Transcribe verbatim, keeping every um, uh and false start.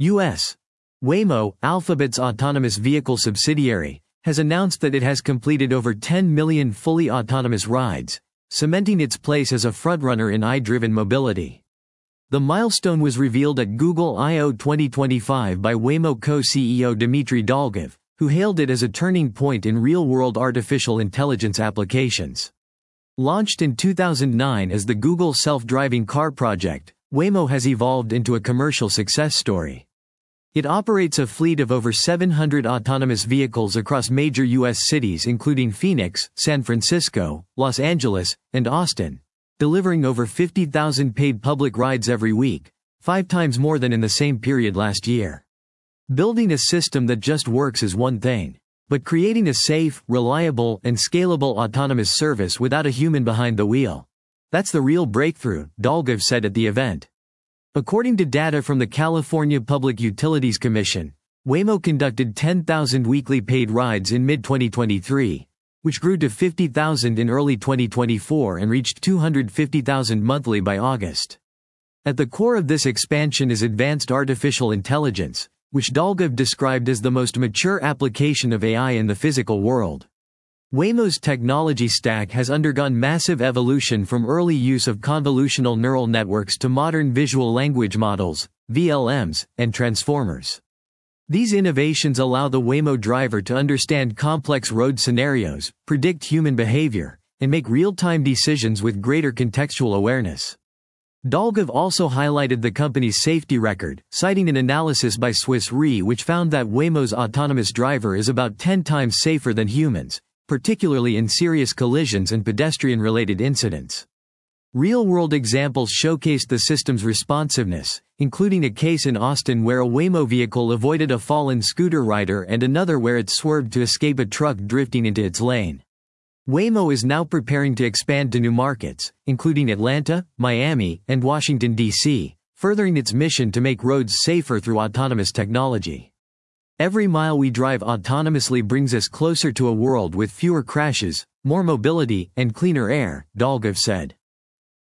U S Waymo, Alphabet's autonomous vehicle subsidiary, has announced that it has completed over ten million fully autonomous rides, cementing its place as a frontrunner in A I-driven mobility. The milestone was revealed at Google I O twenty twenty-five by Waymo co-C E O Dmitry Dolgov, who hailed it as a turning point in real-world artificial intelligence applications. Launched in two thousand nine as the Google Self-Driving Car Project, Waymo has evolved into a commercial success story. It operates a fleet of over seven hundred autonomous vehicles across major U S cities including Phoenix, San Francisco, Los Angeles, and Austin, delivering over fifty thousand paid public rides every week, five times more than in the same period last year. Building a system that just works is one thing, but creating a safe, reliable, and scalable autonomous service without a human behind the wheel, that's the real breakthrough, Dolgov said at the event. According to data from the California Public Utilities Commission, Waymo conducted ten thousand weekly paid rides in mid twenty twenty-three, which grew to fifty thousand in early twenty twenty-four and reached two hundred fifty thousand monthly by August. At the core of this expansion is advanced artificial intelligence, which Dolgov described as the most mature application of A I in the physical world. Waymo's technology stack has undergone massive evolution from early use of convolutional neural networks to modern visual language models, V L Ms, and transformers. These innovations allow the Waymo driver to understand complex road scenarios, predict human behavior, and make real-time decisions with greater contextual awareness. Dolgov also highlighted the company's safety record, citing an analysis by Swiss Re which found that Waymo's autonomous driver is about ten times safer than humans, particularly in serious collisions and pedestrian-related incidents. Real-world examples showcased the system's responsiveness, including a case in Austin where a Waymo vehicle avoided a fallen scooter rider and another where it swerved to escape a truck drifting into its lane. Waymo is now preparing to expand to new markets, including Atlanta, Miami, and Washington, D C, furthering its mission to make roads safer through autonomous technology. Every mile we drive autonomously brings us closer to a world with fewer crashes, more mobility, and cleaner air, Dolgov said.